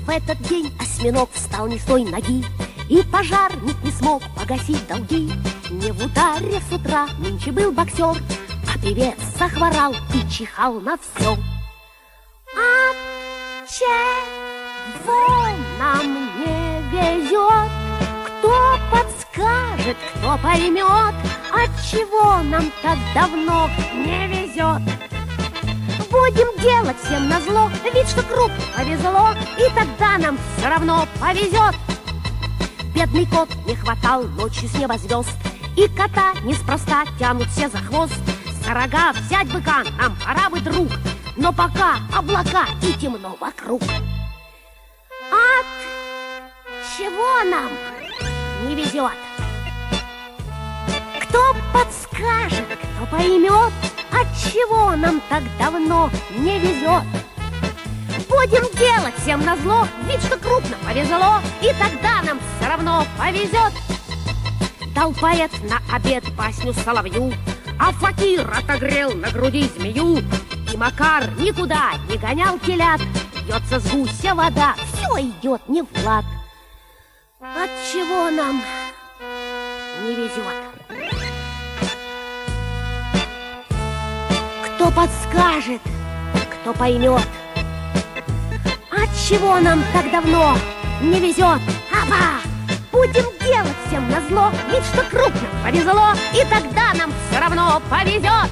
В этот день осьминог встал не с той ноги, и пожарник не смог погасить долги. Не в ударе с утра нынче был боксер, а певец захворал и чихал на все. От чего нам не везет? Кто подскажет, кто поймет, от чего нам так давно не везет? Будем делать всем назло вид, что крупно повезло, и тогда нам все равно повезет. Бедный кот не хватал ночью с неба звезд, и кота неспроста тянут все за хвост. За рога взять быка нам пора бы, друг, но пока облака и темно вокруг. От чего нам не везет? Кто подскажет, кто поймет, от чего нам так давно не везет? Будем делать всем назло вид, что крупно повезло, и тогда нам все равно повезет. Дал поэт на обед басню соловью, а факир отогрел на груди змею. И Макар никуда не гонял телят, льется с гуся вода, все идет не в лад. От чего нам не везет? Кто подскажет, кто поймет, от чего нам так давно не везет? Аба! Будем делать всем назло вид, что крупно повезло, и тогда нам все равно повезет.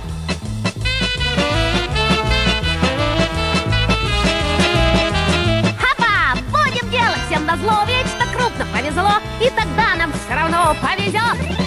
Аба! Будем делать всем назло вид, что крупно повезло, и тогда нам все равно повезет.